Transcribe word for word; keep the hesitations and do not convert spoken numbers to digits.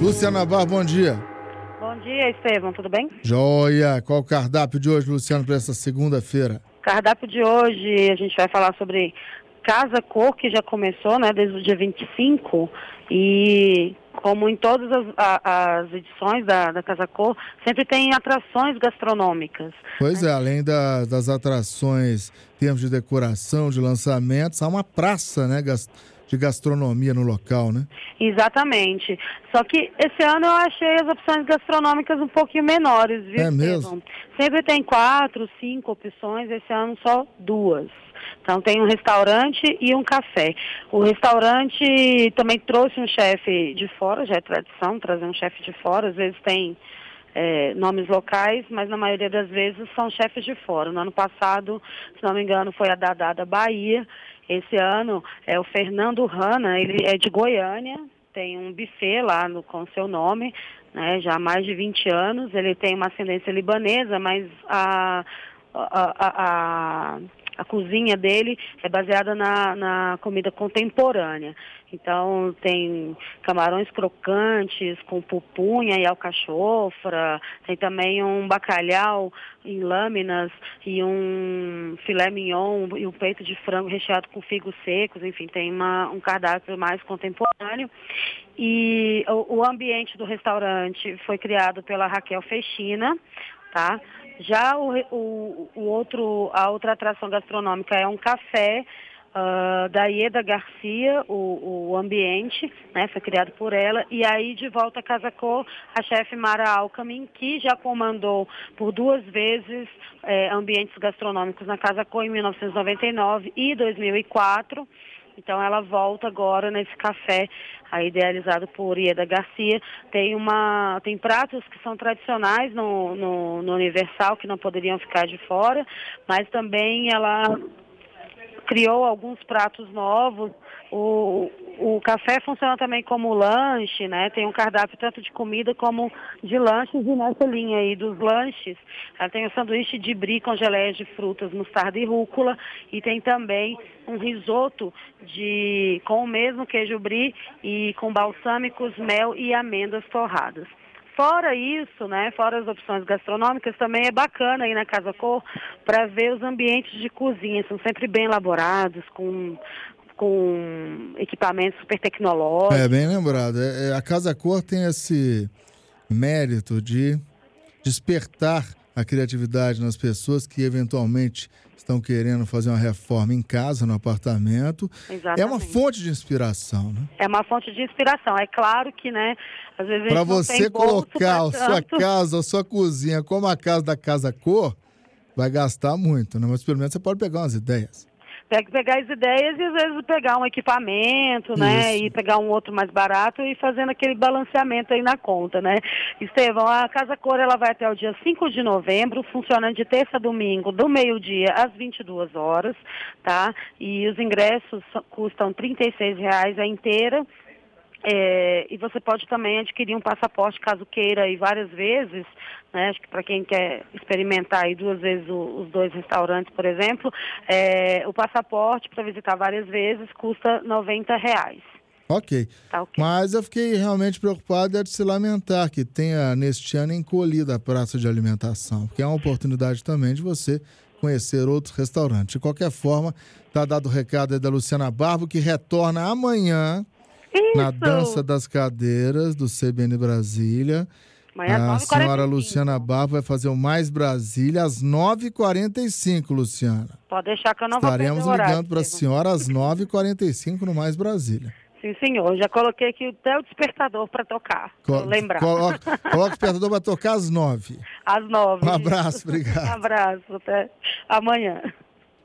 Luciana Barra, bom dia. Bom dia, Estevão, tudo bem? Joia! Qual o cardápio de hoje, Luciano, para essa segunda-feira? Cardápio de hoje, a gente vai falar sobre Casa Cor, que já começou, né, desde o dia vinte e cinco, e como em todas as, a, as edições da, da Casa Cor, sempre tem atrações gastronômicas. Pois né? é, além da, das atrações, em termos de decoração, de lançamentos, há uma praça, né, gas, de gastronomia no local, né? Exatamente. Só que esse ano eu achei as opções gastronômicas um pouquinho menores, viu, É Estevão? mesmo? Sempre tem quatro, cinco opções, esse ano só duas. Então tem um restaurante e um café. O restaurante também trouxe um chefe de fora, já é tradição trazer um chefe de fora, às vezes tem é, nomes locais, mas na maioria das vezes são chefes de fora. No ano passado, se não me engano, foi a Dadá da Bahia. Esse ano é o Fernando Hanna, ele é de Goiânia, tem um buffet lá no, com seu nome, né, já há mais de vinte anos. Ele tem uma ascendência libanesa, mas a, a, a, a, a cozinha dele é baseada na, na comida contemporânea. Então tem camarões crocantes com pupunha e alcachofra, tem também um bacalhau em lâminas e um filé mignon e um peito de frango recheado com figos secos, enfim, tem uma, um cardápio mais contemporâneo. E o, o ambiente do restaurante foi criado pela Raquel Fechina, tá? Já o, o, o outro, a outra atração gastronômica é um café Uh, da Ieda Garcia, o, o ambiente, né, foi criado por ela, e aí de volta a Casa Cor, a chefe Mara Alcamin, que já comandou por duas vezes eh, ambientes gastronômicos na Casa Cor em mil novecentos e noventa e nove e dois mil e quatro, então ela volta agora nesse café aí idealizado por Ieda Garcia. Tem, uma, tem pratos que são tradicionais no, no, no Universal, que não poderiam ficar de fora, mas também ela criou alguns pratos novos. O, o café funciona também como lanche, né? Tem um cardápio tanto de comida como de lanches, e nessa linha aí dos lanches, ela tem o sanduíche de brie com geleia de frutas, mostarda e rúcula, e tem também um risoto de, com o mesmo queijo brie e com balsâmicos, mel e amêndoas torradas. Fora isso, né, fora as opções gastronômicas, também é bacana ir na Casa Cor para ver os ambientes de cozinha. São sempre bem elaborados, com, com equipamentos super tecnológicos. É, bem lembrado. É, é, a Casa Cor tem esse mérito de despertar a criatividade nas pessoas que eventualmente estão querendo fazer uma reforma em casa, no apartamento. Exatamente. É uma fonte de inspiração, né? É uma fonte de inspiração. É claro que, né, às vezes a gente Para não você tem bolso colocar pra a sua tanto. casa, a sua cozinha como a casa da Casa Cor, vai gastar muito, né? Mas pelo menos você pode pegar umas ideias. Pega, pegar as ideias e às vezes pegar um equipamento, né, Isso. e pegar um outro mais barato e fazendo aquele balanceamento aí na conta, né. Estevão, a Casa Cor, ela vai até o dia cinco de novembro, funcionando de terça a domingo, do meio-dia às vinte e duas horas, tá? E os ingressos custam trinta e seis reais a inteira. É, e você pode também adquirir um passaporte caso queira ir várias vezes, né? Acho que para quem quer experimentar aí duas vezes o, os dois restaurantes, por exemplo, é, o passaporte para visitar várias vezes custa noventa reais. Ok. Tá, ok. Mas eu fiquei realmente preocupado é de se lamentar que tenha neste ano encolhido a praça de alimentação, porque é uma oportunidade também de você conhecer outros restaurantes. De qualquer forma, está dado o recado aí da Luciana Barbo, que retorna amanhã Isso. na Dança das Cadeiras do C B N Brasília. Amanhã às A nove e quarenta e senhora cinco. Luciana Barbo vai fazer o Mais Brasília às nove e quarenta e cinco, Luciana. Pode deixar que eu não Estaremos vou perder o horário, ligando para a Estevão. senhora às nove e quarenta e cinco no Mais Brasília. Sim, senhor. Já coloquei aqui até o despertador para tocar, Co- pra lembrar. Coloca, coloca o despertador para tocar às nove. Às nove. Um abraço, obrigado. Um abraço. Até amanhã.